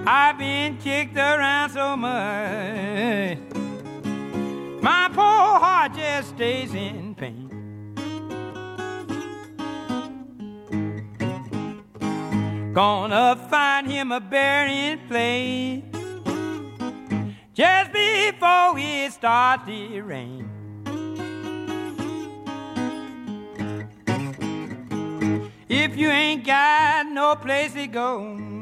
I've been kicked around so much, my poor heart just stays in pain. Gonna find him a burying place just before it starts to rain. If you ain't got no place to go,